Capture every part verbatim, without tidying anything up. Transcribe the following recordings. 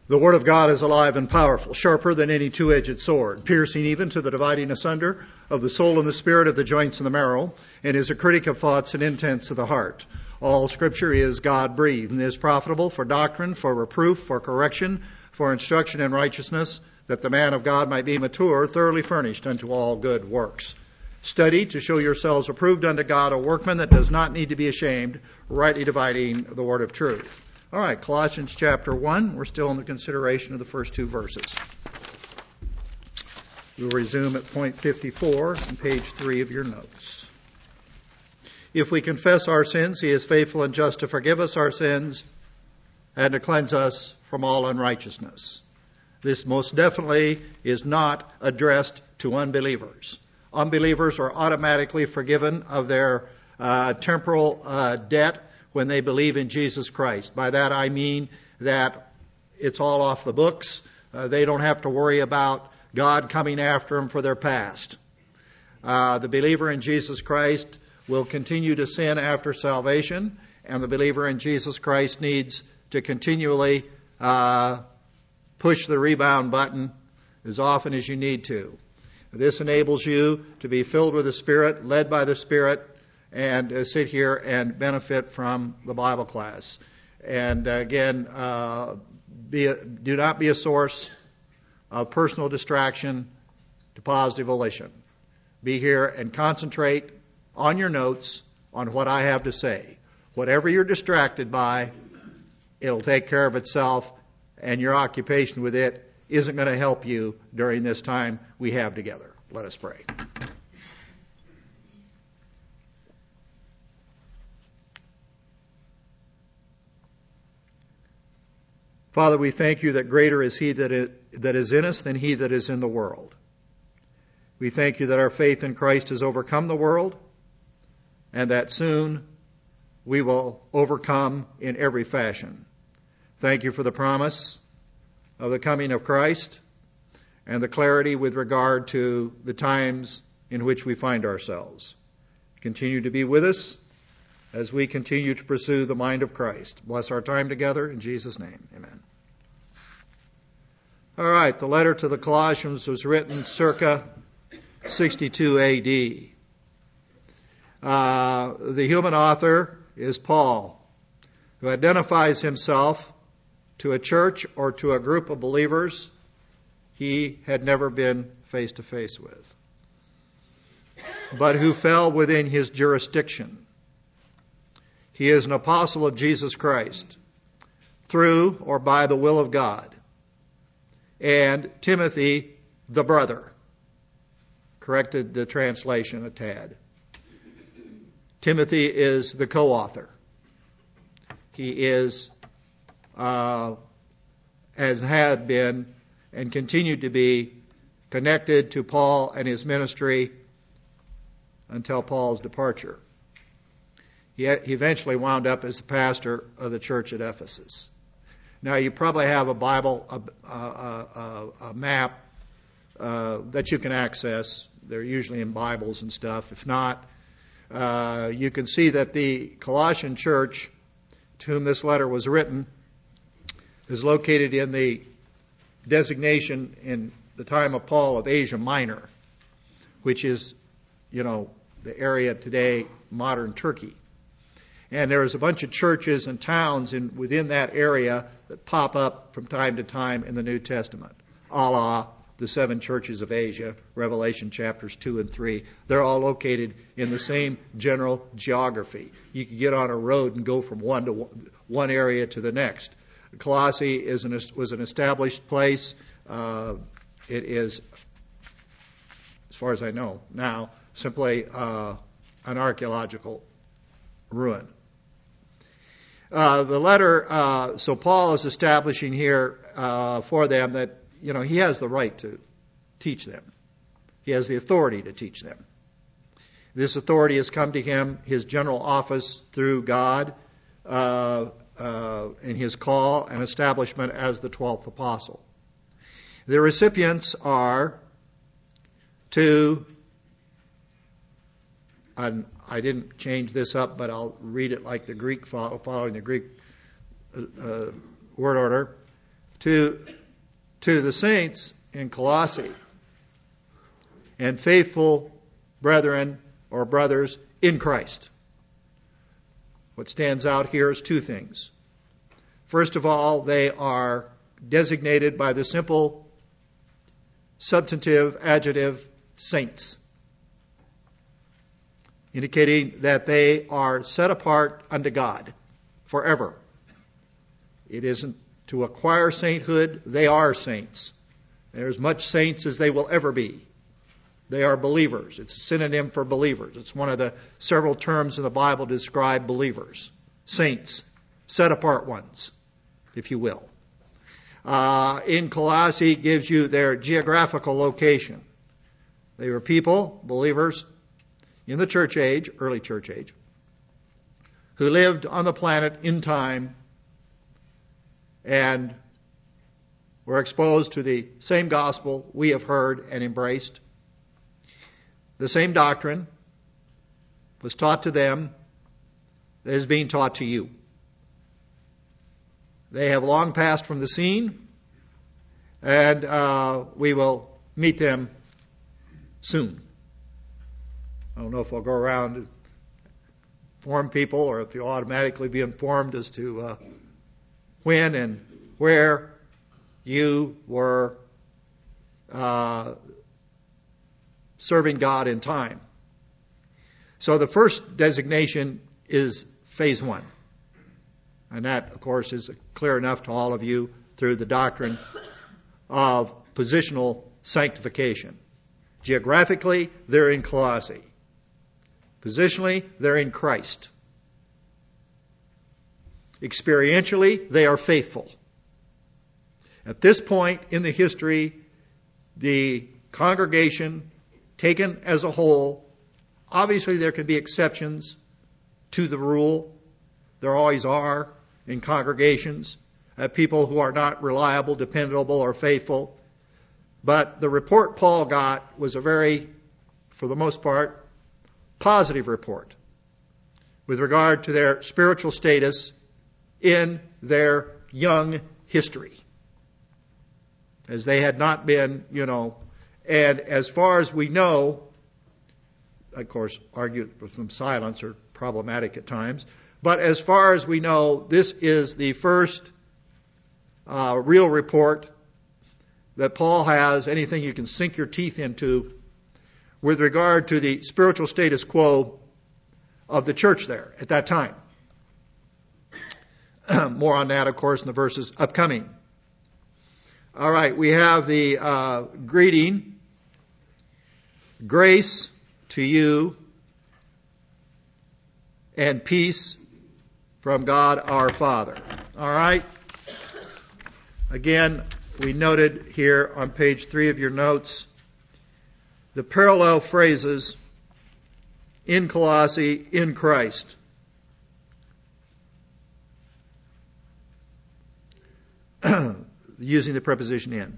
The Word of God is alive and powerful, sharper than any two-edged sword, piercing even to the dividing asunder of the soul and the spirit, of the joints and the marrow, and is a critic of thoughts and intents of the heart. All Scripture is God-breathed and is profitable for doctrine, for reproof, for correction, for instruction in righteousness, that the man of God might be mature, thoroughly furnished unto all good works. Study to show yourselves approved unto God, a workman that does not need to be ashamed, rightly dividing the word of truth. All right, Colossians chapter one. We're still in the consideration of the first two verses. We'll resume at point fifty-four on page three of your notes. If we confess our sins, He is faithful and just to forgive us our sins and to cleanse us from all unrighteousness. This most definitely is not addressed to unbelievers. Unbelievers are automatically forgiven of their uh, temporal uh, debt when they believe in Jesus Christ. By that I mean that it's all off the books. Uh, they don't have to worry about God coming after them for their past. Uh, the believer in Jesus Christ will continue to sin after salvation, and the believer in Jesus Christ needs to continually uh, push the rebound button as often as you need to. This enables you to be filled with the Spirit, led by the Spirit, and uh, sit here and benefit from the Bible class. And uh, again, uh, be a, do not be a source of personal distraction to positive volition. Be here and concentrate on your notes on what I have to say. Whatever you're distracted by, it'll take care of itself, and your occupation with it isn't going to help you during this time we have together. Let us pray. Father, we thank you that greater is He that is, that is in us than he that is in the world. We thank you that our faith in Christ has overcome the world, and that soon we will overcome in every fashion. Thank you for the promise of the coming of Christ and the clarity with regard to the times in which we find ourselves. Continue to be with us as we continue to pursue the mind of Christ. Bless our time together in Jesus' name. Amen. All right, the letter to the Colossians was written circa sixty-two A D. Uh, the human author is Paul, who identifies himself to a church or to a group of believers he had never been face to face with, but who fell within his jurisdiction. He is an apostle of Jesus Christ through or by the will of God. And Timothy, the brother, corrected the translation a tad. Timothy is the co-author. He is, uh, as had been and continued to be, connected to Paul and his ministry until Paul's departure. He eventually wound up as the pastor of the church at Ephesus. Now, you probably have a Bible, a, a, a, a map uh, that you can access. They're usually in Bibles and stuff. If not, uh, you can see that the Colossian church, to whom this letter was written, is located in the designation in the time of Paul of Asia Minor, which is, you know, the area today, modern Turkey. And there's a bunch of churches and towns in within that area that pop up from time to time in the New Testament, a la the seven churches of Asia, Revelation chapters two and three. They're all located in the same general geography. You can get on a road and go from one to one, one area to the next. Colossae is an, was an established place. Uh, it is, as far as I know now, simply uh, an archaeological ruin. Uh, the letter, uh, so Paul is establishing here uh, for them that, you know, he has the right to teach them. He has the authority to teach them. This authority has come to him, his general office through God, uh, uh, in his call and establishment as the twelfth apostle. The recipients are to, and I didn't change this up, but I'll read it like the Greek, following the Greek uh, word order. to, to the saints in Colossae and faithful brethren or brothers in Christ. What stands out here is two things. First of all, they are designated by the simple substantive adjective saints, indicating that they are set apart unto God forever. It isn't to acquire sainthood, they are saints. They're as much saints as they will ever be. They are believers. It's a synonym for believers. It's one of the several terms in the Bible to describe believers. Saints, set apart ones, if you will. Uh, in Colossae, it gives you their geographical location. They were people, believers, in the church age, early church age, who lived on the planet in time and were exposed to the same gospel we have heard and embraced. The same doctrine was taught to them that is being taught to you. They have long passed from the scene, and uh, we will meet them soon. I don't know if I'll go around and inform people or if you'll automatically be informed as to uh, when and where you were uh, serving God in time. So the first designation is phase one. And that, of course, is clear enough to all of you through the doctrine of positional sanctification. Geographically, they're in Colossae. Positionally, they're in Christ. Experientially, they are faithful. At this point in the history, the congregation, taken as a whole, obviously there can be exceptions to the rule. There always are in congregations, uh, people who are not reliable, dependable, or faithful. But the report Paul got was a very, for the most part, positive report with regard to their spiritual status in their young history, as they had not been, you know, and as far as we know, of course, argued from silence are problematic at times, but as far as we know, this is the first uh, real report that Paul has, anything you can sink your teeth into, with regard to the spiritual status quo of the church there at that time. More on that, of course, in the verses upcoming. All right, we have the uh, greeting. Grace to you and peace from God our Father. All right. Again, we noted here on page three of your notes the parallel phrases in Colossae, in Christ. Using the preposition in.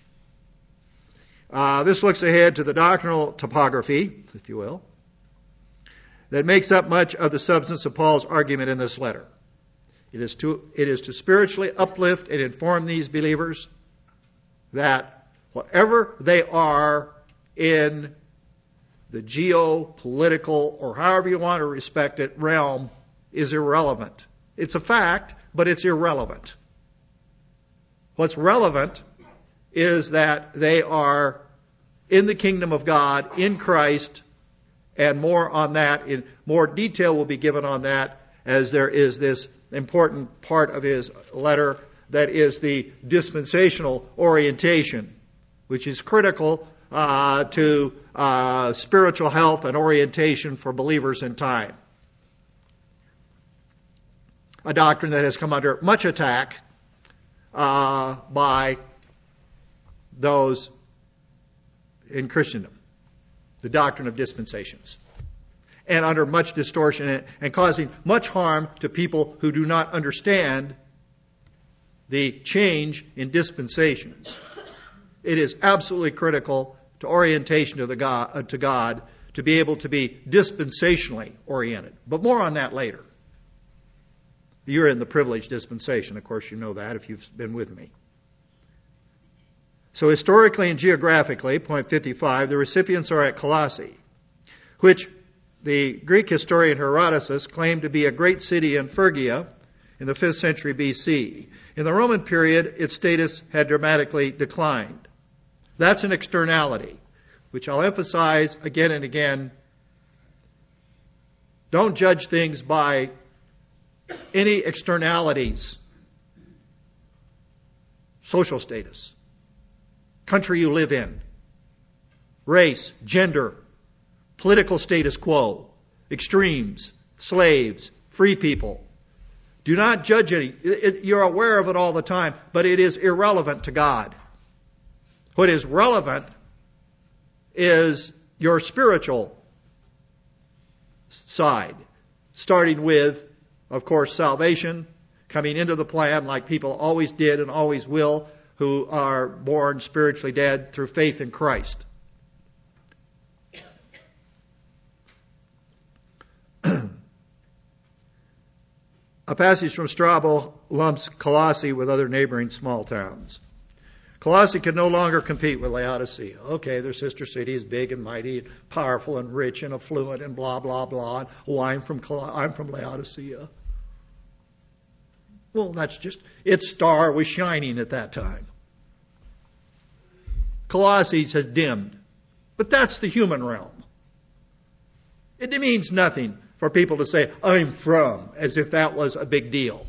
Uh, this looks ahead to the doctrinal topography, if you will, that makes up much of the substance of Paul's argument in this letter. It is to, it is to spiritually uplift and inform these believers that whatever they are in the geopolitical, or however you want to respect it, realm is irrelevant. It's a fact, but it's irrelevant. What's relevant is that they are in the kingdom of God, in Christ, and more on that, in more detail will be given on that, as there is this important part of his letter that is the dispensational orientation, which is critical uh, to uh, spiritual health and orientation for believers in time. A doctrine that has come under much attack uh, by those in Christendom, the doctrine of dispensations, and under much distortion and causing much harm to people who do not understand the change in dispensations. It is absolutely critical to orientation to the God, uh, to God to be able to be dispensationally oriented. But more on that later. You're in the privileged dispensation. Of course, you know that if you've been with me. So historically and geographically, point fifty-five, the recipients are at Colossae, which the Greek historian Herodotus claimed to be a great city in Phrygia in the fifth century B C. In the Roman period, its status had dramatically declined. That's an externality, which I'll emphasize again and again. Don't judge things by any externalities. Social status, country you live in, race, gender, political status quo, extremes, slaves, free people. Do not judge any. It, you're aware of it all the time, but it is irrelevant to God. What is relevant is your spiritual side, starting with, of course, salvation, coming into the plan like people always did and always will, who are born spiritually dead through faith in Christ. A passage from Strabo lumps Colossae with other neighboring small towns. Colossae could no longer compete with Laodicea. Okay, their sister city is big and mighty and powerful and rich and affluent and blah, blah, blah. And, oh, I'm from, Col- I'm from Laodicea. Well, that's just, its star was shining at that time. Colossae has dimmed. But that's the human realm. It means nothing for people to say, I'm from, as if that was a big deal.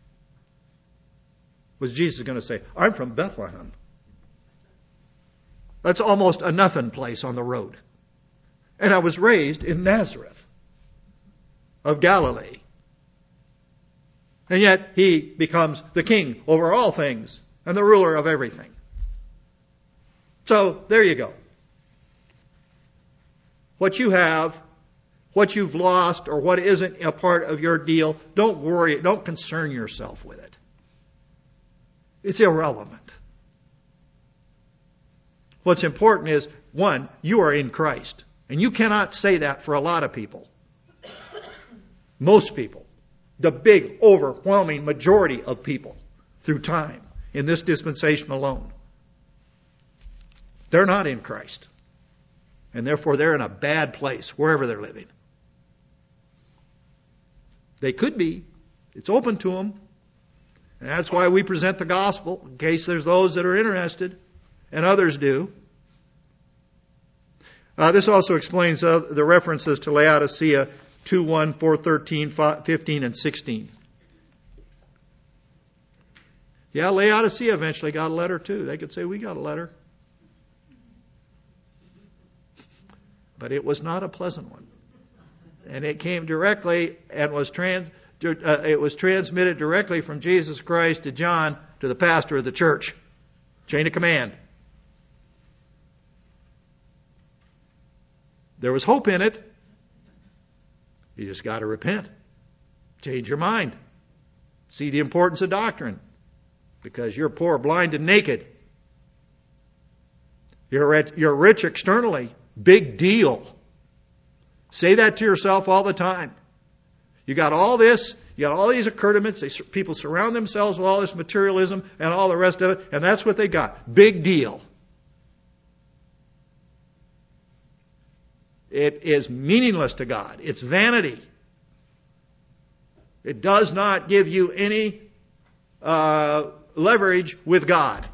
Was Jesus going to say, I'm from Bethlehem? That's almost a nothing place on the road. And I was raised in Nazareth of Galilee. And yet he becomes the king over all things and the ruler of everything. So there you go. What you have, what you've lost, or what isn't a part of your deal, don't worry, don't concern yourself with it. It's irrelevant. What's important is, one, you are in Christ. And you cannot say that for a lot of people. Most people. The big, overwhelming majority of people through time in this dispensation alone. They're not in Christ. And therefore they're in a bad place wherever they're living. They could be. It's open to them. And that's why we present the gospel, in case there's those that are interested, and others do. Uh, this also explains uh, the references to Laodicea two one, four thirteen, fifteen, and sixteen. Yeah, Laodicea eventually got a letter too. They could say, we got a letter. But it was not a pleasant one. And it came directly and was trans, uh, it was transmitted directly from Jesus Christ to John to the pastor of the church. Chain of command. There was hope in it. You just got to repent. Change your mind. See the importance of doctrine. Because you're poor, blind, and naked. You're rich, you're rich externally. Big deal. Say that to yourself all the time. You got all this. You got all these accoutrements. They, people surround themselves with all this materialism and all the rest of it. And that's what they got. Big deal. It is meaningless to God. It's vanity. It does not give you any uh, leverage with God.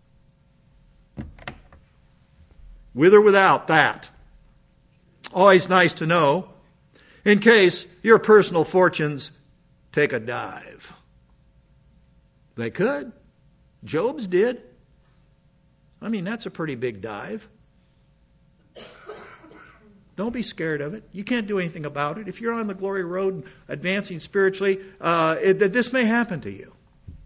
With or without that. Always nice to know in case your personal fortunes take a dive. They could. Job's did. I mean, that's a pretty big dive. Don't be scared of it. You can't do anything about it. If you're on the glory road advancing spiritually, uh, it, this may happen to you.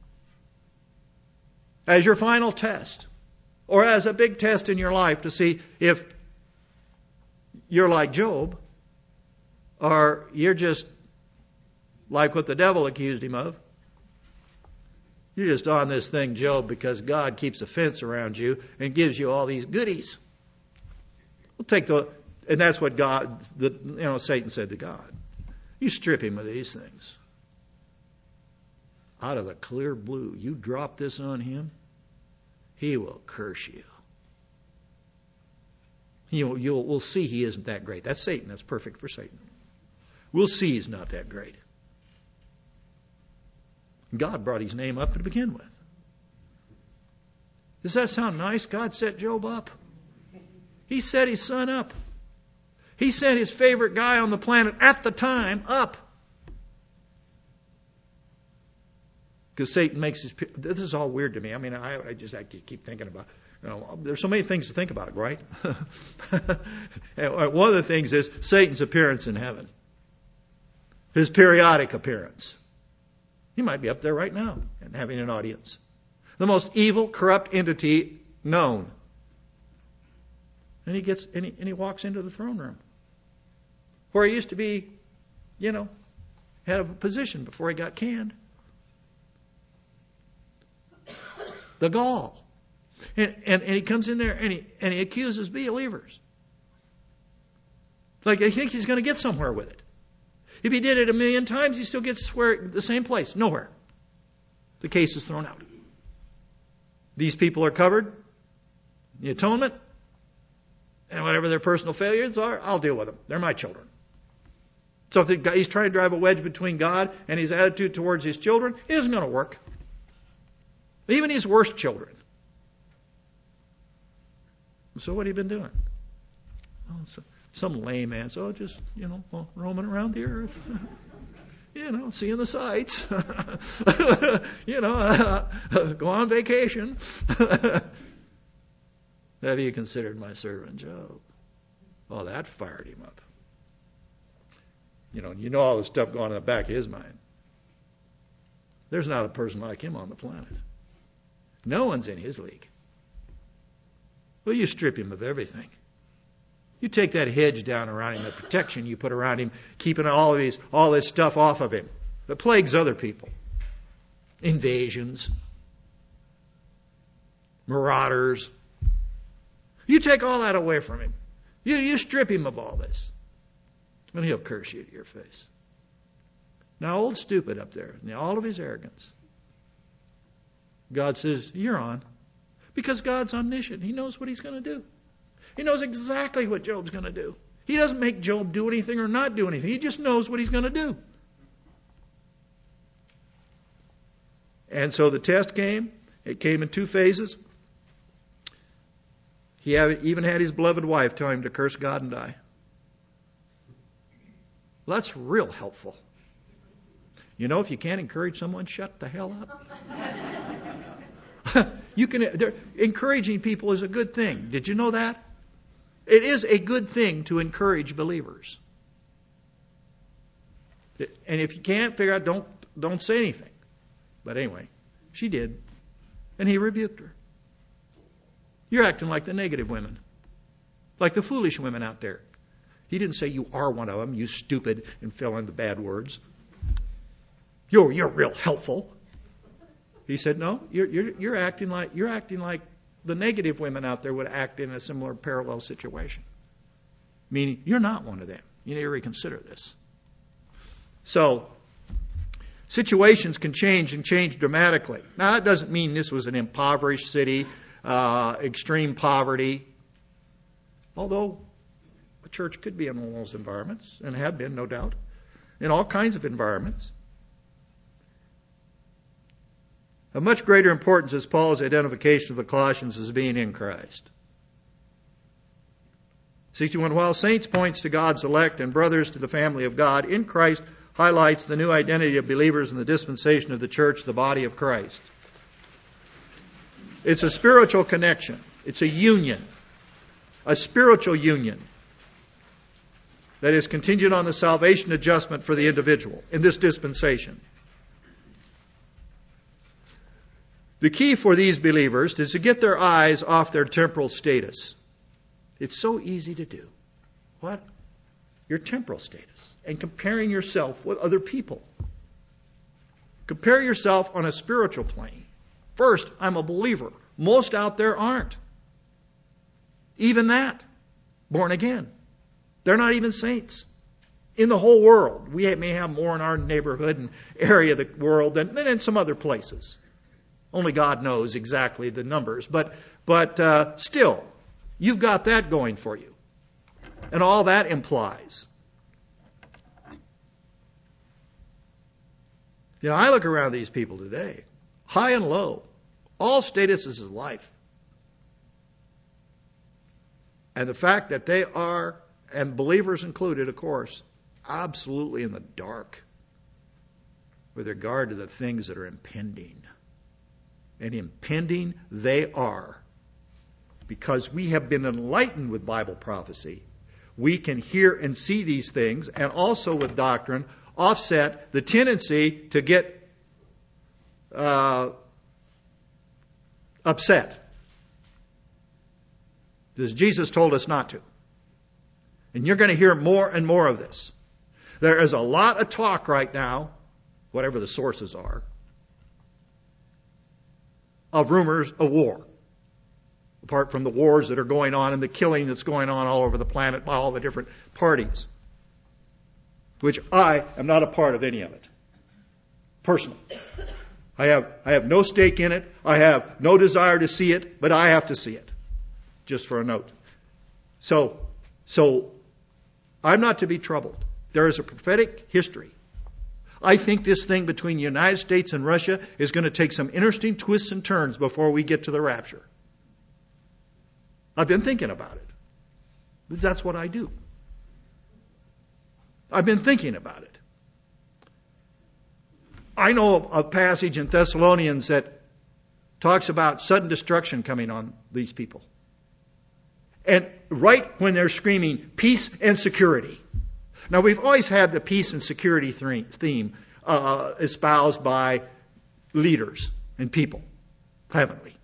As your final test. Or as a big test in your life to see if you're like Job or you're just like what the devil accused him of. You're just on this thing, Job, because God keeps a fence around you and gives you all these goodies. We'll take the... And that's what God, the, you know, Satan said to God. You strip him of these things. Out of the clear blue, you drop this on him. he will curse you. You'll, you'll, we'll see he isn't that great. That's Satan. That's perfect for Satan. We'll see he's not that great. God brought his name up to begin with. Does that sound nice? God set Job up. He set his son up. He set his favorite guy on the planet at the time up. Because Satan makes his... This is all weird to me. I mean, I, I just I keep thinking about... You know, there's so many things to think about, right? One of the things is Satan's appearance in heaven. His periodic appearance. He might be up there right now and having an audience. The most evil, corrupt entity known. And he gets and he, and he walks into the throne room. Where he used to be, you know, had a position before he got canned. The gall. And, and, and he comes in there and he and he accuses believers. Like he thinks he's going to get somewhere with it. If he did it a million times, he still gets where the same place. Nowhere. The case is thrown out. These people are covered. The atonement. And whatever their personal failures are, I'll deal with them. They're my children. So if the, he's trying to drive a wedge between God and his attitude towards his children, it isn't going to work. Even his worst children. So what have you been doing? Oh, so, some lame man. So just, you know, well, roaming around the earth. You know, seeing the sights. You know, uh, go on vacation. Have you considered my servant Job? Well, that fired him up. You know, you know all the stuff going in the back of his mind. There's not a person like him on the planet. No one's in his league. Well, you strip him of everything. You take that hedge down around him, the protection you put around him, keeping all of these, all this stuff off of him that plagues other people. Invasions. Marauders. You take all that away from him. You, you strip him of all this. And he'll curse you to your face. Now, old stupid up there, in all of his arrogance, God says, you're on. Because God's omniscient. He knows what he's going to do. He knows exactly what Job's going to do. He doesn't make Job do anything or not do anything. He just knows what he's going to do. And so the test came. It came in two phases. He even had his beloved wife tell him to curse God and die. Well, that's real helpful. You know, if you can't encourage someone, shut the hell up. You can. Encouraging people is a good thing. Did you know that? It is a good thing to encourage believers. And if you can't figure out, don't don't say anything. But anyway, she did, and he rebuked her. You're acting like the negative women, like the foolish women out there. He didn't say you are one of them, you stupid, and fill in the bad words. You're you're real helpful. He said, no, you're, you're, you're acting like you're acting like the negative women out there would act in a similar parallel situation. Meaning, you're not one of them. You need to reconsider this. So, situations can change and change dramatically. Now, that doesn't mean this was an impoverished city, uh, extreme poverty. Although, a church could be in one of those environments, and have been, no doubt, in all kinds of environments. Of much greater importance is Paul's identification of the Colossians as being in Christ. sixty-one. While saints points to God's elect and brothers to the family of God, in Christ highlights the new identity of believers in the dispensation of the church, the body of Christ. It's a spiritual connection. It's a union. A spiritual union that is contingent on the salvation adjustment for the individual in this dispensation. The key for these believers is to get their eyes off their temporal status. It's so easy to do. What? Your temporal status. And comparing yourself with other people. Compare yourself on a spiritual plane. First, I'm a believer. Most out there aren't. Even that. Born again. They're not even saints. In the whole world. We may have more in our neighborhood and area of the world than, than in some other places. Only God knows exactly the numbers. But, but uh, still, you've got that going for you. And all that implies. You know, I look around these people today, high and low, all statuses of life. And the fact that they are, and believers included, of course, absolutely in the dark with regard to the things that are impending. And impending they are. Because we have been enlightened with Bible prophecy, we can hear and see these things, and also with doctrine, offset the tendency to get uh, upset. Because Jesus told us not to. And you're going to hear more and more of this. There is a lot of talk right now, whatever the sources are, of rumors of war. Apart from the wars that are going on and the killing that's going on all over the planet by all the different parties. Which I am not a part of any of it. Personally. I have, I have no stake in it. I have no desire to see it, but I have to see it. Just for a note. So, so I'm not to be troubled. There is a prophetic history. I think this thing between the United States and Russia is going to take some interesting twists and turns before we get to the rapture. I've been thinking about it. That's what I do. I've been thinking about it. I know a passage in Thessalonians that talks about sudden destruction coming on these people. And right when they're screaming peace and security. Now, we've always had the peace and security theme uh, espoused by leaders and people, haven't we?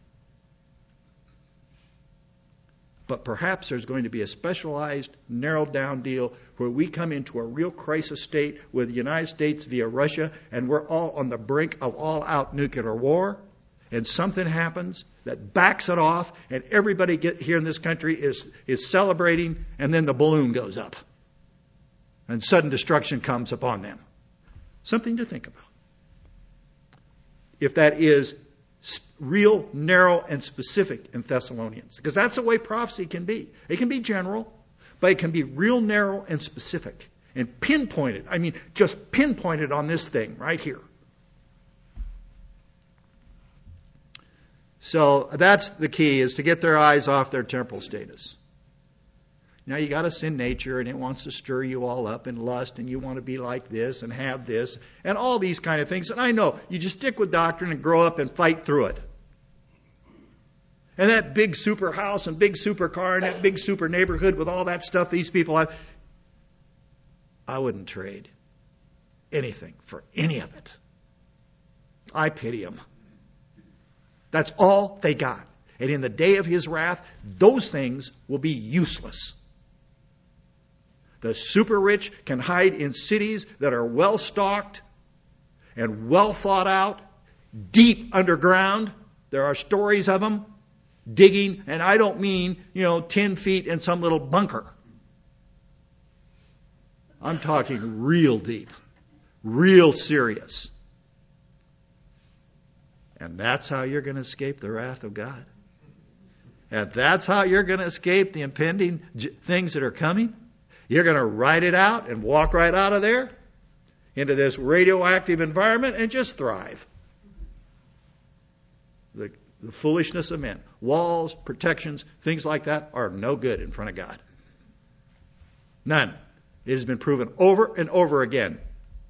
But perhaps there's going to be a specialized, narrowed down deal where we come into a real crisis state with the United States via Russia, and we're all on the brink of all-out nuclear war, and something happens that backs it off, and everybody get here in this country is, is celebrating, and then the balloon goes up. And sudden destruction comes upon them. Something to think about. If that is real, narrow, and specific in Thessalonians. Because that's the way prophecy can be. It can be general, but it can be real narrow and specific. And pinpointed. I mean, just pinpointed on this thing right here. So that's the key, is to get their eyes off their temporal status. Now you got a sin nature, and it wants to stir you all up in lust, and you want to be like this and have this and all these kind of things. And I know you just stick with doctrine and grow up and fight through it. And that big super house and big super car and that big super neighborhood with all that stuff these people have, I wouldn't trade anything for any of it. I pity them. That's all they got. And in the day of His wrath, those things will be useless. The super rich can hide in cities that are well stocked and well thought out, deep underground. There are stories of them digging, and I don't mean, you know, ten feet in some little bunker. I'm talking real deep, real serious. And that's how you're going to escape the wrath of God. And that's how you're going to escape the impending j- things that are coming. You're going to ride it out and walk right out of there into this radioactive environment and just thrive. The, the foolishness of men. Walls, protections, things like that are no good in front of God. None. It has been proven over and over again.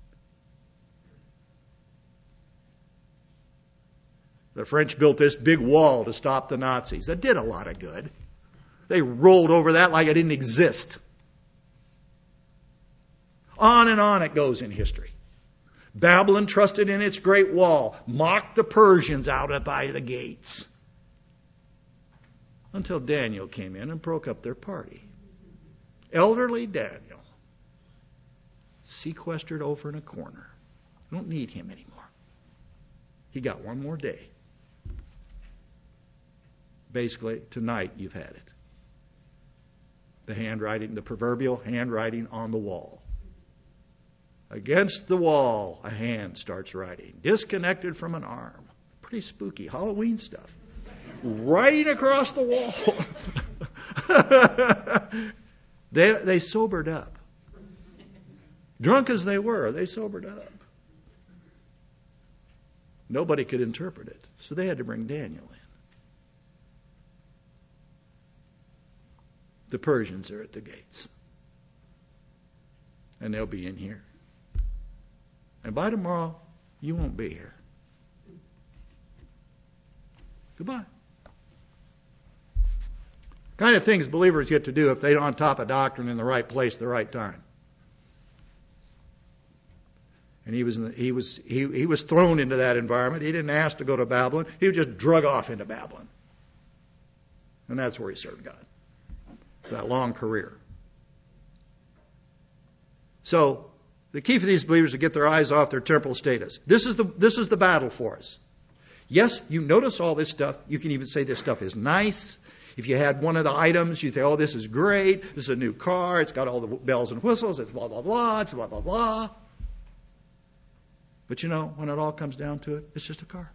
The French built this big wall to stop the Nazis. That did a lot of good. They rolled over that like it didn't exist. On and on it goes in history. Babylon trusted in its great wall, mocked the Persians out by the gates. Until Daniel came in and broke up their party. Elderly Daniel, sequestered over in a corner. Don't need him anymore. He got one more day. Basically, tonight you've had it. The handwriting, the proverbial handwriting on the wall. Against the wall, a hand starts writing, disconnected from an arm. pretty spooky. Halloween stuff. Riding across the wall. they, they sobered up. Drunk as they were, they sobered up. Nobody could interpret it, so they had to bring Daniel in. The Persians are at the gates. And they'll be in here. And by tomorrow, you won't be here. Goodbye. Kind of things believers get to do if they're on top of doctrine in the right place at the right time. And he was in the, he was he he was thrown into that environment. He didn't ask to go to Babylon. He was just drug off into Babylon. And that's where he served God. That long career. So the key for these believers is to get their eyes off their temporal status. This is the this is the battle for us. Yes, you notice all this stuff. You can even say this stuff is nice. If you had one of the items, you say, oh, this is great. This is a new car. It's got all the bells and whistles. It's blah, blah, blah. It's blah, blah, blah. But you know, when it all comes down to it, it's just a car.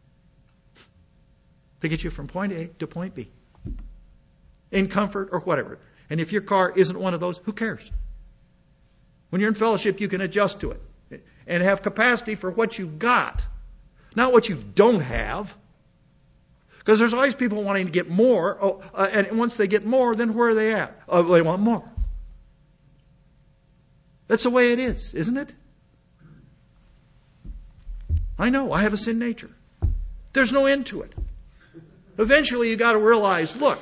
To get you from point A to point B. In comfort or whatever. And if your car isn't one of those, who cares? When you're in fellowship, you can adjust to it. And have capacity for what you've got. Not what you don't have. Because there's always people wanting to get more. Oh, uh, and once they get more, then where are they at? Oh, they want more. That's the way it is, isn't it? I know, I have a sin nature. There's no end to it. Eventually you got to realize, look,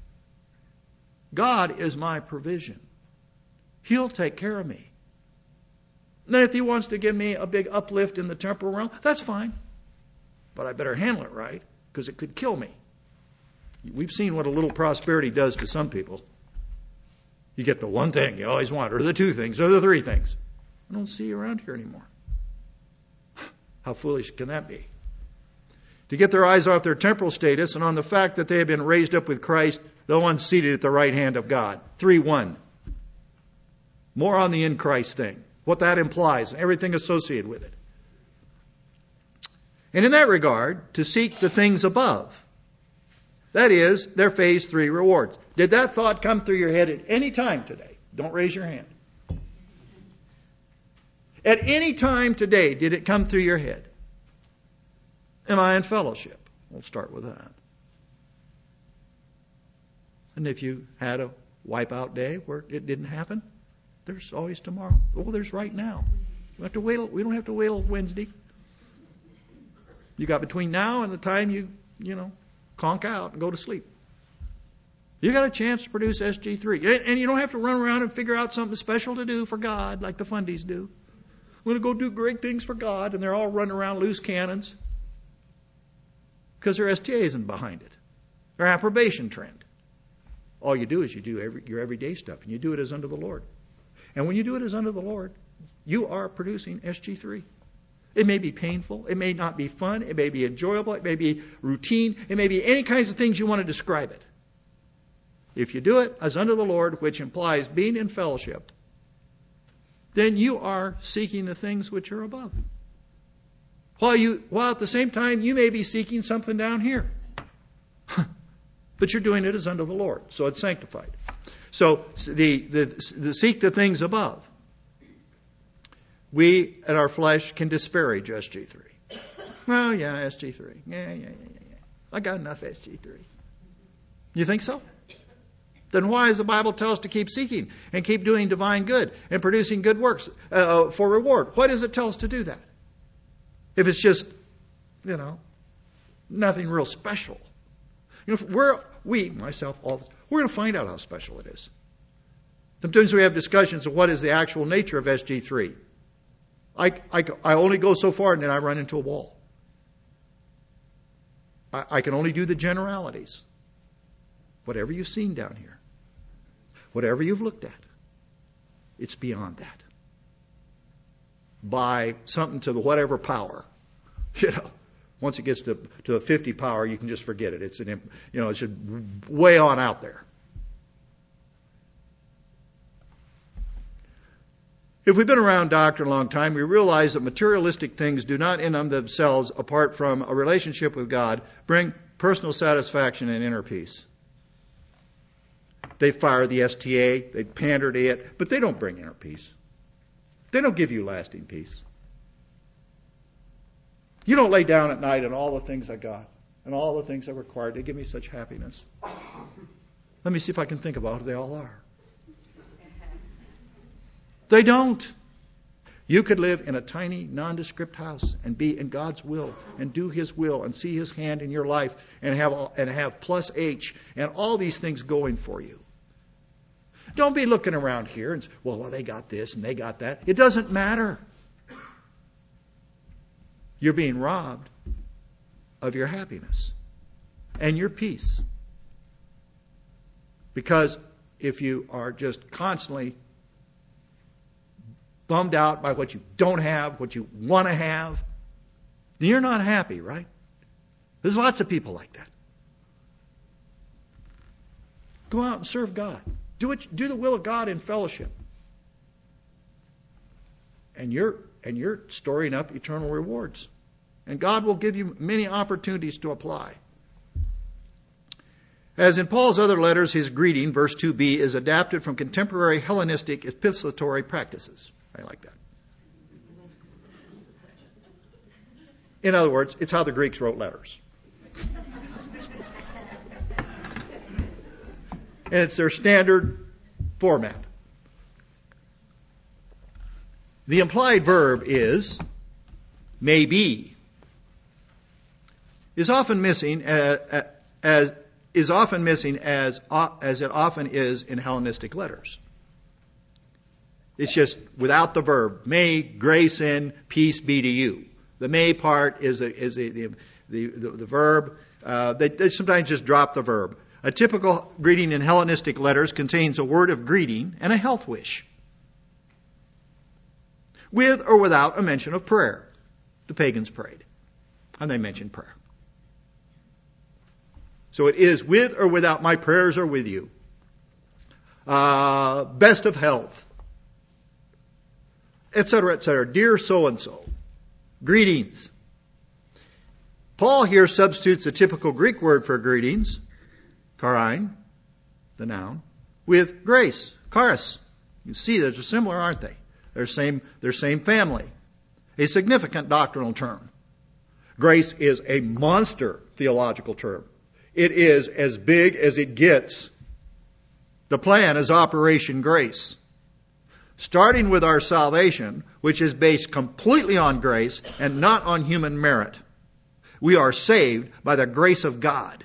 God is my provision. He'll take care of me. And then if He wants to give me a big uplift in the temporal realm, that's fine. But I better handle it right, because it could kill me. We've seen what a little prosperity does to some people. You get the one thing you always want, or the two things, or the three things. I don't see you around here anymore. How foolish can that be? To get their eyes off their temporal status and on the fact that they have been raised up with Christ, the one seated at the right hand of God. three one. More on the in Christ thing. What that implies and everything associated with it. And in that regard, to seek the things above. That is, their phase three rewards. Did that thought come through your head at any time today? Don't raise your hand. At any time today, did it come through your head? Am I in fellowship? We'll start with that. And if you had a wipeout day where it didn't happen, there's always tomorrow. Oh, there's right now. We have to wait. We don't have to wait till Wednesday. You got between now and the time you, you know, conk out and go to sleep. You got a chance to produce S G three. And you don't have to run around and figure out something special to do for God like the fundies do. We're going to go do great things for God, and they're all running around loose cannons because their S T A isn't behind it. Their approbation trend. All you do is you do every, your everyday stuff, and you do it as unto the Lord. And when you do it as unto the Lord, you are producing S G three. It may be painful. It may not be fun. It may be enjoyable. It may be routine. It may be any kinds of things you want to describe it. If you do it as unto the Lord, which implies being in fellowship, then you are seeking the things which are above. While you, while at the same time you may be seeking something down here. But you're doing it as unto the Lord. So it's sanctified. So the, the, the seek the things above. We, at our flesh, can disparage S G three. Well, yeah, S G three. Yeah, yeah, yeah, yeah, yeah. I got enough S G three. You think so? Then why does the Bible tell us to keep seeking and keep doing divine good and producing good works uh, for reward? Why does it tell us to do that? If it's just, you know, nothing real special. You know, we're, we, myself, all of us, we're going to find out how special it is. Sometimes we have discussions of what is the actual nature of S G three. I, I, I only go so far and then I run into a wall. I, I can only do the generalities. Whatever you've seen down here, whatever you've looked at, it's beyond that. By something to the whatever power, you know, once it gets to to a fifty power, you can just forget it. It's an, you know, it's way on out there. If we've been around doctrine a long time, we realize that materialistic things do not in themselves, apart from a relationship with God, bring personal satisfaction and inner peace. They fire the S T A, they pander to it, but they don't bring inner peace. They don't give you lasting peace. You don't lay down at night and all the things I got and all the things I required, they give me such happiness. Let me see if I can think about who they all are. They don't. You could live in a tiny, nondescript house and be in God's will and do His will and see His hand in your life and have and have plus H and all these things going for you. Don't be looking around here and, well, well, they got this and they got that. It doesn't matter. You're being robbed of your happiness and your peace. Because if you are just constantly bummed out by what you don't have, what you want to have, then you're not happy, right? There's lots of people like that. Go out and serve God. Do it, do the will of God in fellowship. And you're and you're storing up eternal rewards. And God will give you many opportunities to apply. As in Paul's other letters, his greeting, verse two b, is adapted from contemporary Hellenistic epistolary practices. I like that. In other words, it's how the Greeks wrote letters. And it's their standard format. The implied verb is may be. Is often missing as, as is often missing as as it often is in Hellenistic letters. It's just without the verb. May grace and peace be to you. The may part is a, is a, the, the, the the verb. Uh, they, they sometimes just drop the verb. A typical greeting in Hellenistic letters contains a word of greeting and a health wish, with or without a mention of prayer. The pagans prayed, and they mentioned prayer. So it is with or without, my prayers are with you. Uh, best of health, et cetera, et cetera. Dear so-and-so, greetings. Paul here substitutes a typical Greek word for greetings, chairein, the noun, with grace, charis. You see, they're similar, aren't they? They're same, they're same family. A significant doctrinal term. Grace is a monster theological term. It is as big as it gets. The plan is Operation Grace. Starting with our salvation, which is based completely on grace and not on human merit. We are saved by the grace of God.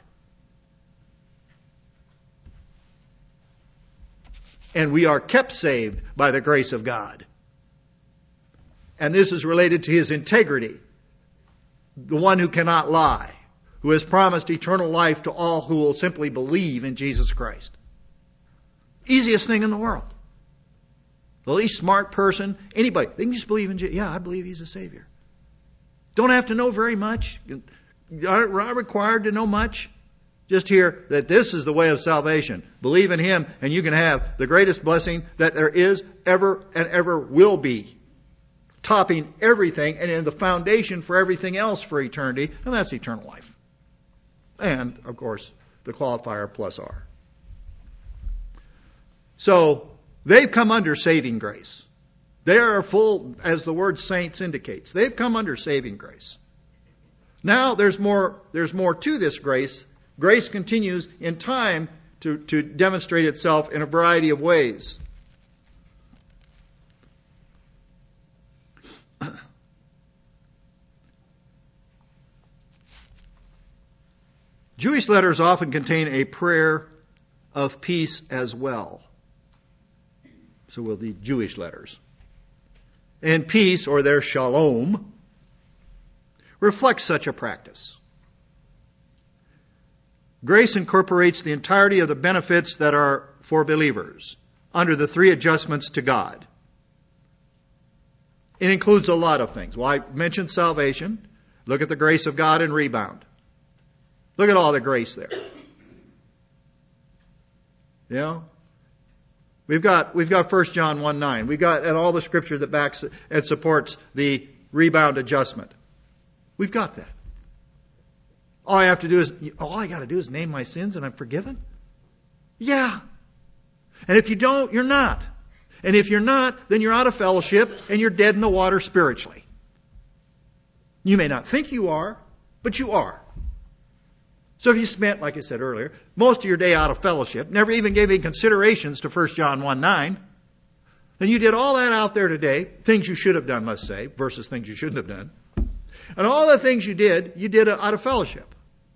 And we are kept saved by the grace of God. And this is related to His integrity. The one who cannot lie, who has promised eternal life to all who will simply believe in Jesus Christ. Easiest thing in the world. The least smart person, anybody, they can just believe in Jesus. Yeah, I believe He's a Savior. Don't have to know very much. Aren't required to know much. Just hear that this is the way of salvation. Believe in Him and you can have the greatest blessing that there is, ever and ever will be. Topping everything and in the foundation for everything else for eternity, and that's eternal life. And, of course, the qualifier plus R. So, they've come under saving grace. They are full, as the word saints indicates. They've come under saving grace. Now, there's more, there's more to this grace. Grace continues in time to, to demonstrate itself in a variety of ways. Jewish letters often contain a prayer of peace as well. So we'll need Jewish letters. And peace, or their shalom, reflects such a practice. Grace incorporates the entirety of the benefits that are for believers under the three adjustments to God. It includes a lot of things. Well, I mentioned salvation. Look at the grace of God and rebound. Look at all the grace there. You know? We've got, we've got First John one nine. We've got, and all the scripture that backs and supports the rebound adjustment. We've got that. All I have to do is, all I got to do is name my sins and I'm forgiven? Yeah. And if you don't, you're not. And if you're not, then you're out of fellowship and you're dead in the water spiritually. You may not think you are, but you are. So if you spent, like I said earlier, most of your day out of fellowship, never even gave any considerations to First John one nine, then you did all that out there today, things you should have done, let's say, versus things you shouldn't have done. And all the things you did, you did out of fellowship.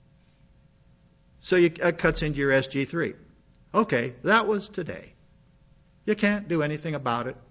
So you, that cuts into your S G three. Okay, that was today. You can't do anything about it.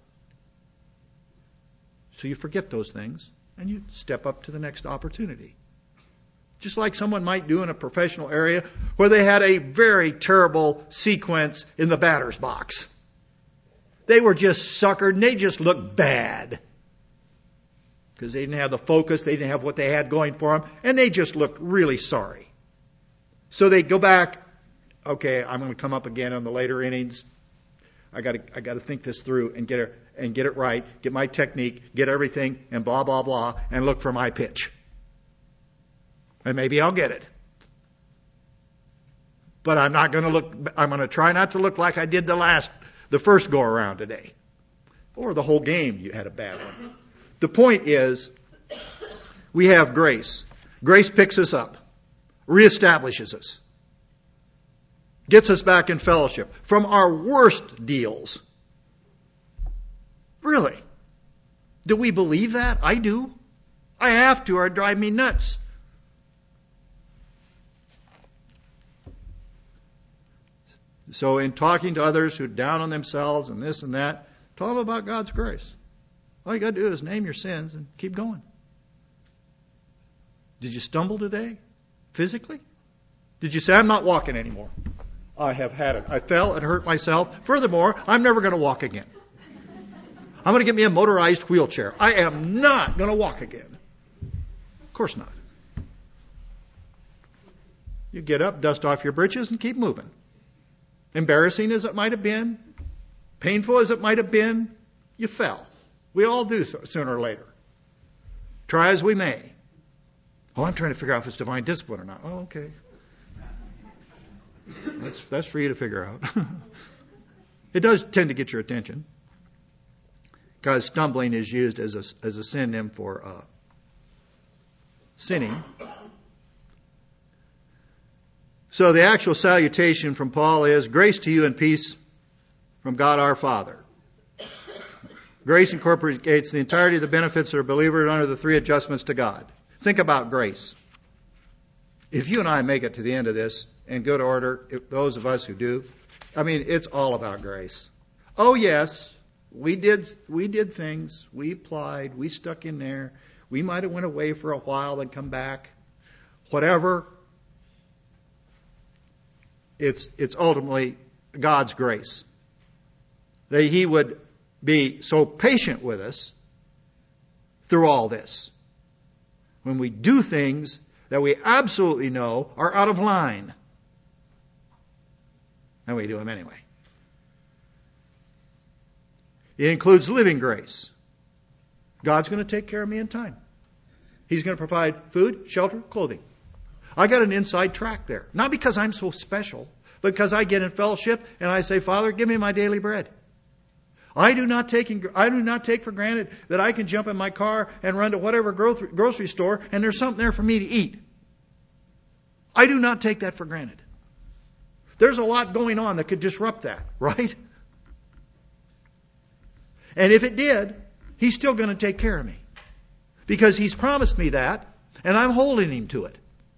So you forget those things and you step up to the next opportunity. Just like someone might do in a professional area where they had a very terrible sequence in the batter's box. They were just suckered and they just looked bad. Because they didn't have the focus, they didn't have what they had going for them, and they just looked really sorry. So they go back, okay, I'm going to come up again on the later innings. I got to I got to think this through and get it and get it right, get my technique, get everything, and blah blah blah, and look for my pitch. And maybe I'll get it. But I'm not going to look. I'm going to try not to look like I did the last, the first go around today, or the whole game. You had a bad one. The point is, we have grace. Grace picks us up, reestablishes us, gets us back in fellowship from our worst deals. Really? Do we believe that? I do. I have to, or it'd drive me nuts. So in talking to others who are down on themselves and this and that, tell them about God's grace. All you got to do is name your sins and keep going. Did you stumble today? Physically? Did you say, I'm not walking anymore? I have had it. I fell and hurt myself. Furthermore, I'm never going to walk again. I'm going to get me a motorized wheelchair. I am not going to walk again. Of course not. You get up, dust off your britches, and keep moving. Embarrassing as it might have been, painful as it might have been, you fell. We all do so, sooner or later. Try as we may. Oh, I'm trying to figure out if it's divine discipline or not. Oh, okay. That's, that's for you to figure out. It does tend to get your attention. Because stumbling is used as a, as a synonym for uh, sinning. So the actual salutation from Paul is, grace to you and peace from God our Father. Grace incorporates the entirety of the benefits of a believer under the three adjustments to God. Think about grace. If you and I make it to the end of this in good order, if those of us who do, I mean, it's all about grace. Oh yes, we did we did things, we applied, we stuck in there, we might have went away for a while and come back. Whatever. It's it's ultimately God's grace. That He would be so patient with us through all this. When we do things that we absolutely know are out of line. And we do them anyway. It includes living grace. God's going to take care of me in time. He's going to provide food, shelter, clothing. I got an inside track there. Not because I'm so special, but because I get in fellowship and I say, Father, give me my daily bread. I do not take I do not take for granted that I can jump in my car and run to whatever grocery store and there's something there for me to eat. I do not take that for granted. There's a lot going on that could disrupt that, right? And if it did, He's still going to take care of me. Because He's promised me that, and I'm holding Him to it.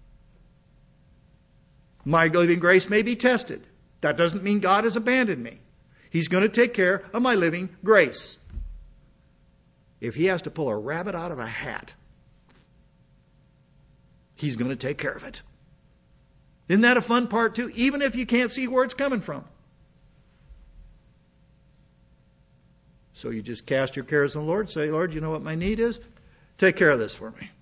My living grace may be tested. That doesn't mean God has abandoned me. He's going to take care of my living grace. If He has to pull a rabbit out of a hat, He's going to take care of it. Isn't that a fun part too? Even if you can't see where it's coming from. So you just cast your cares on the Lord. Say, Lord, you know what my need is? Take care of this for me.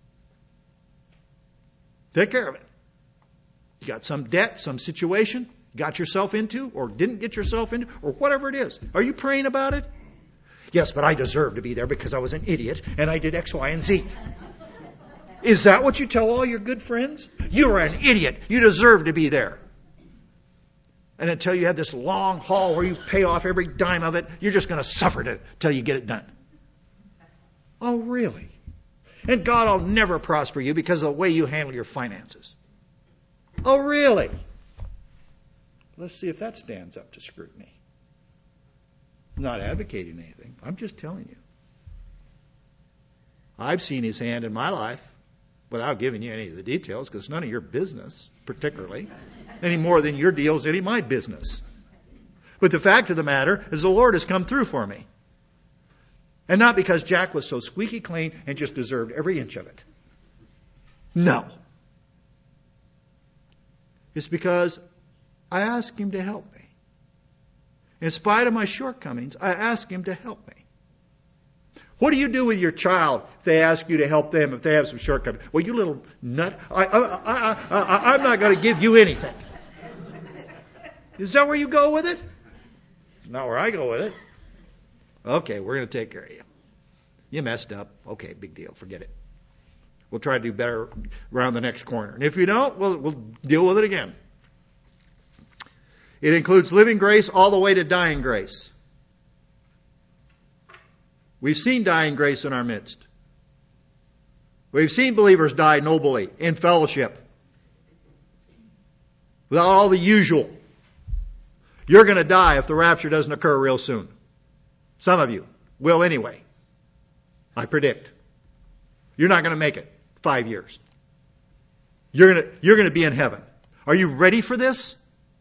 Take care of it. You got some debt, some situation. got yourself into or didn't get yourself into or whatever it is. Are you praying about it? Yes, but I deserve to be there because I was an idiot and I did X, Y, and Z. Is that what you tell all your good friends? You're an idiot. You deserve to be there. And until you have this long haul where you pay off every dime of it, you're just going to suffer to, till you get it done. Oh, really? And God will never prosper you because of the way you handle your finances. Oh, really? Let's see if that stands up to scrutiny. I'm not advocating anything. I'm just telling you. I've seen His hand in my life without giving you any of the details because it's none of your business, particularly, any more than your deal is any of my business. But the fact of the matter is the Lord has come through for me. And not because Jack was so squeaky clean and just deserved every inch of it. No. It's because I asked Him to help me. In spite of my shortcomings, I asked Him to help me. What do you do with your child if they ask you to help them if they have some shortcomings? Well, you little nut, I, I, I, I, I'm not going to give you anything. Is that where you go with it? It's not where I go with it. Okay, we're going to take care of you. You messed up. Okay, big deal. Forget it. We'll try to do better around the next corner. And if you don't, we'll, we'll deal with it again. It includes living grace all the way to dying grace. We've seen dying grace in our midst. We've seen believers die nobly in fellowship. Without all the usual. You're going to die if the rapture doesn't occur real soon. Some of you will anyway. I predict. You're not going to make it five years. You're going to, you're going to be in heaven. Are you ready for this?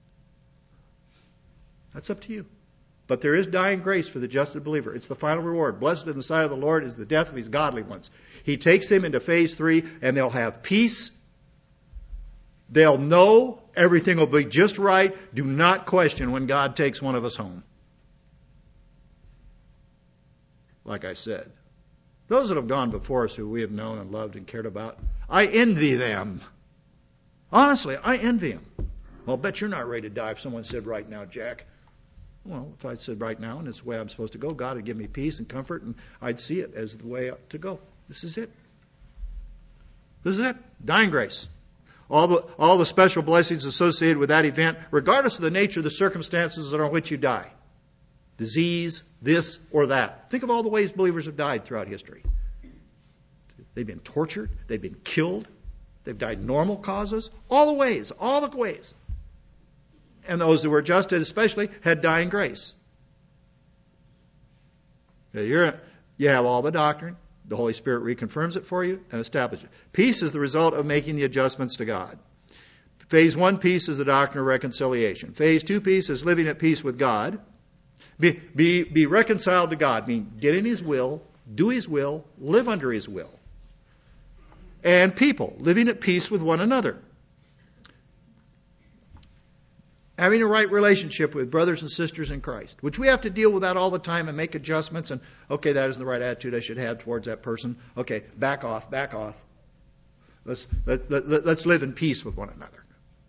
That's up to you. But there is dying grace for the just believer. It's the final reward. Blessed in the sight of the Lord is the death of His godly ones. He takes them into phase three and they'll have peace. They'll know everything will be just right. Do not question when God takes one of us home. Like I said, those that have gone before us who we have known and loved and cared about, I envy them. Honestly, I envy them. Well, I'll bet you're not ready to die if someone said right now, Jack. Well, if I said right now and it's the way I'm supposed to go, God would give me peace and comfort and I'd see it as the way to go. This is it. This is it. Dying grace. All the, all the special blessings associated with that event, regardless of the nature of the circumstances on which you die. Disease, this or that. Think of all the ways believers have died throughout history. They've been tortured. They've been killed. They've died normal causes. All the ways. All the ways. And those that were adjusted especially had dying grace. You're, you have all the doctrine. The Holy Spirit reconfirms it for you and establishes it. Peace is the result of making the adjustments to God. Phase one peace is the doctrine of reconciliation. Phase two peace is living at peace with God. Be, be, be reconciled to God. I mean, get in His will, do His will, live under His will. And people, living at peace with one another. Having a right relationship with brothers and sisters in Christ, which we have to deal with that all the time and make adjustments. And, okay, that isn't the right attitude I should have towards that person. Okay, back off, back off. Let's, let, let, let's live in peace with one another.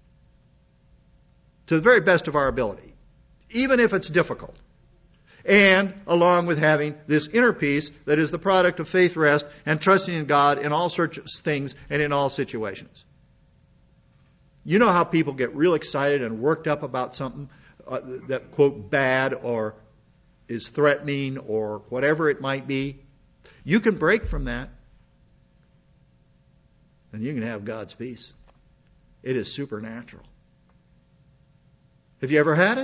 To the very best of our ability, even if it's difficult. And along with having this inner peace that is the product of faith, rest, and trusting in God in all sorts of things and in all situations. You know how people get real excited and worked up about something uh, that, quote, bad or is threatening or whatever it might be? You can break from that. And you can have God's peace. It is supernatural. Have you ever had it?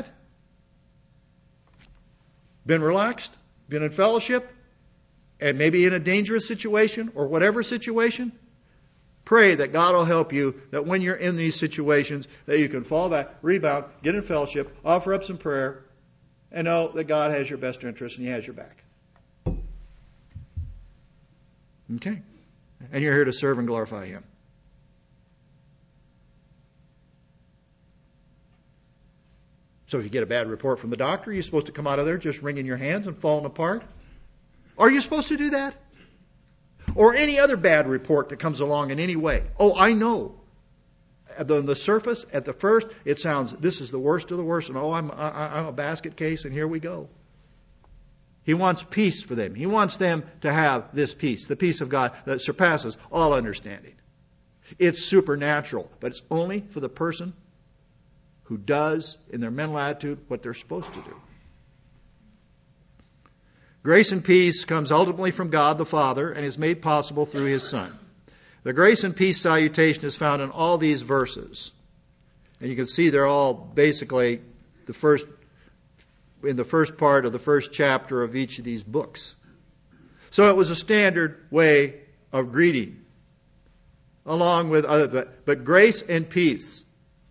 Been relaxed? Been in fellowship? And maybe in a dangerous situation or whatever situation? Pray that God will help you, that when you're in these situations, that you can fall back, rebound, get in fellowship, offer up some prayer, and know that God has your best interest and He has your back. Okay? And you're here to serve and glorify Him. So if you get a bad report from the doctor, you're supposed to come out of there just wringing your hands and falling apart? Are you supposed to do that? Or any other bad report that comes along in any way? Oh, I know. on the surface, at the first, it sounds, this is the worst of the worst, and oh, I'm, I, I'm a basket case, and here we go. He wants peace for them. He wants them to have this peace, the peace of God that surpasses all understanding. It's supernatural, but it's only for the person who does, in their mental attitude, what they're supposed to do. Grace and peace comes ultimately from God the Father and is made possible through His Son. The grace and peace salutation is found in all these verses. And you can see they're all basically the first, in the first part of the first chapter of each of these books. So it was a standard way of greeting, along with other, but, but grace and peace.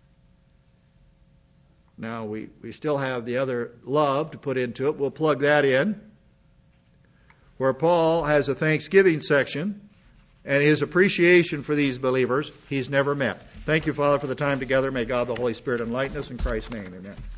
Now we, we still have the other love to put into it. We'll plug that in, where Paul has a thanksgiving section and his appreciation for these believers he's never met. Thank you, Father, for the time together. May God the Holy Spirit enlighten us in Christ's name. Amen.